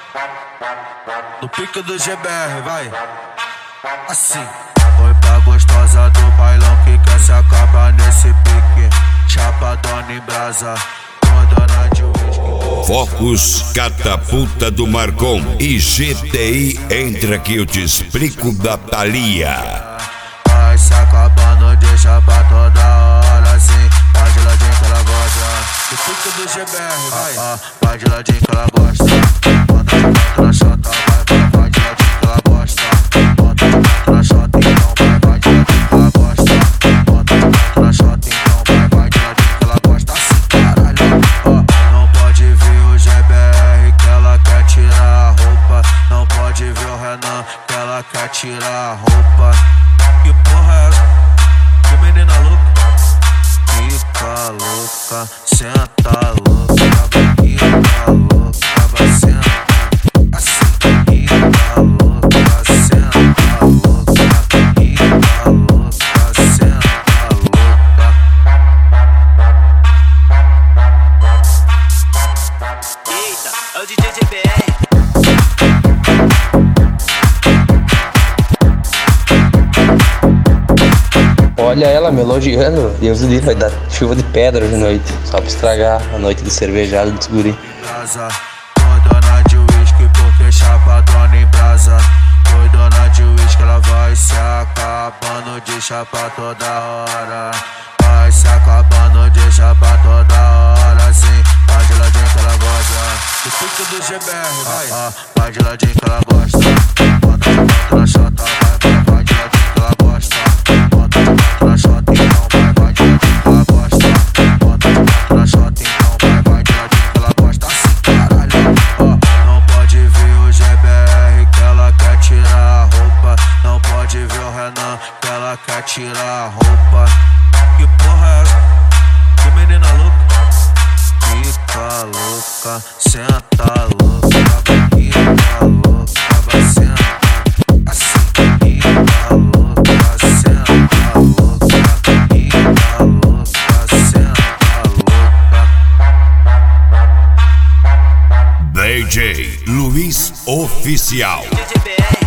No pique do GBR, vai. Assim. Foi pra gostosa do bailão que quer se acabar nesse pique. Chapadona em brasa, dona de uísque. Focus, catapulta do Marcon e GTI, entra que eu te explico da Thalia. Vai se acabando, deixa pra toda hora assim. Vai de ladinho que ela gosta. No pique do GBR, vai. Vai de ladinho que ela gosta. Bota de quatro na chota, vai de ladinho que ela gosta. Bota de quatro na chota, então vai de ladinho que ela gosta. Bota de quatro na chota, então vai de ladinho que ela gosta. Assim, caralho, não pode ver o GBR que ela quer tirar a roupa. Não pode ver o Renan que ela quer tirar a roupa. Que porra é essa? Que menina louca? Fica louca, senta louca, fica louca, vai sentar. Assim, fica louca, senta louca, fica louca, senta louca. Eita, é o DJ GBR. Olha ela melodiando, Deus do livre, vai dar chuva de pedra de noite, só pra estragar a noite de cervejada dos guri. Foi dona de uísque porque chapadona em brasa. Foi dona de uísque, ela vai se acabando de chapar toda hora. Vai se acabando de chapar toda hora assim. Vai de ladinho que ela gosta. No pique do GBR, vai. Vai de ladinho que ela gosta. Bota de quatro na chota, vai de ladinho que ela gosta. Bota de quatro na chota, então vai de ladinho que ela gosta. Bota de quatro na chota, então vai de ladinho que ela gosta. Assim, caralho, não pode ver o GBR que ela quer tirar a roupa. Não pode ver o Renan que ela quer tirar a roupa. Que porra é essa? Que menina louca? Fica louca, senta louca, fica louca, vai sentar. Assim, fica louca, senta louca, fica louca, senta louca. DJ Luiz Oficial. DJ GBR.